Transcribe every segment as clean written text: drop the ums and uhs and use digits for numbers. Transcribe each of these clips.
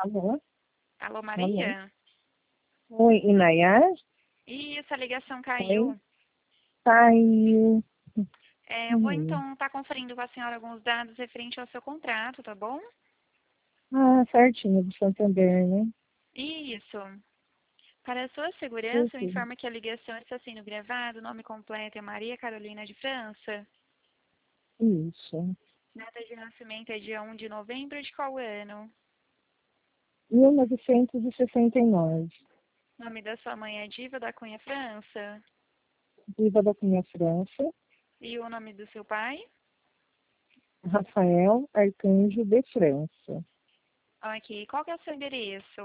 Alô? Alô, Alô? Maria? Oi, Inayá? Ih, essa ligação Oi? caiu. Saiu. Eu vou Hum. então estar conferindo com a senhora alguns dados referente ao seu contrato, tá bom? Ah, certinho, do Santander, né? Isso. Para a sua segurança, eu Perfeito. informo que a ligação está sendo gravada. O nome completo é Maria Carolina de França. Isso. Data de nascimento é dia 1 de novembro de qual ano? 1969. Nome da sua mãe é Diva da Cunha França. Viva da Cunha França. E o nome do seu pai? Rafael Arcanjo de França. Aqui. Qual que é o seu endereço?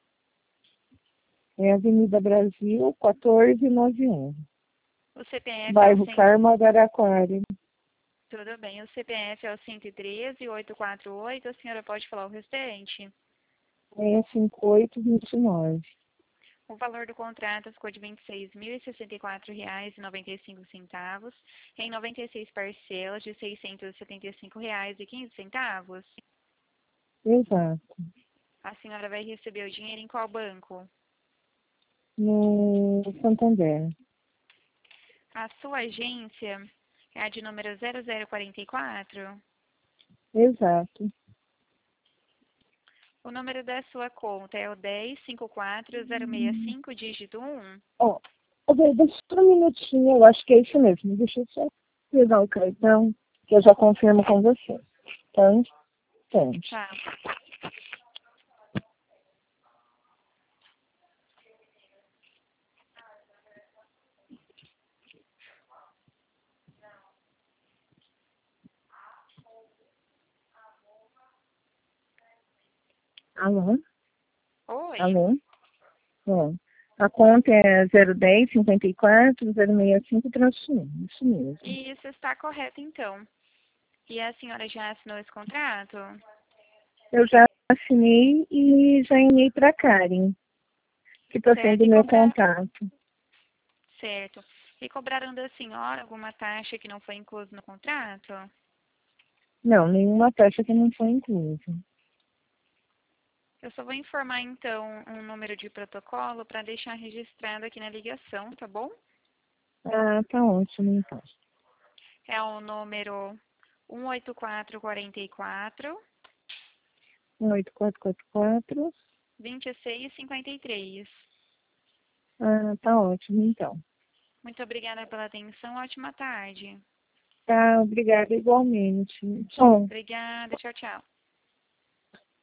É Avenida Brasil, 1491. O CPF é o Bairro 100. Carmo, Araraquara. Tudo bem. O CPF é o 113.848. A senhora pode falar o restante? É 5829. O valor do contrato ficou de R$ 26.064,95 em 96 parcelas de R$ 675,15. Exato. A senhora vai receber o dinheiro em qual banco? No Santander. A sua agência é a de número 0044. Exato. O número da sua conta é o 10 54065, dígito 1. Ó, deixa só um minutinho, eu acho que é isso mesmo. Deixa eu só pegar o cartão, que eu já confirmo com você. Tá? Instante. Tá. Alô? Oi. Alô? Ó, a conta é 010 54 065 1. Isso mesmo. E isso está correto, então. E a senhora já assinou esse contrato? Eu já assinei e já enviei para Karen, que está Certo. sendo E meu cobrar. contato. Certo. E cobraram da senhora alguma taxa que não foi inclusa no contrato? Não, nenhuma taxa que não foi inclusa. Eu só vou informar, então, um número de protocolo para deixar registrado aqui na ligação, tá bom? Ah, tá ótimo então. É o número 18444 8444. 2653. Ah, tá ótimo então. Muito obrigada pela atenção. Ótima tarde. Tá, obrigada igualmente. Tchau. Obrigada. Tchau, tchau.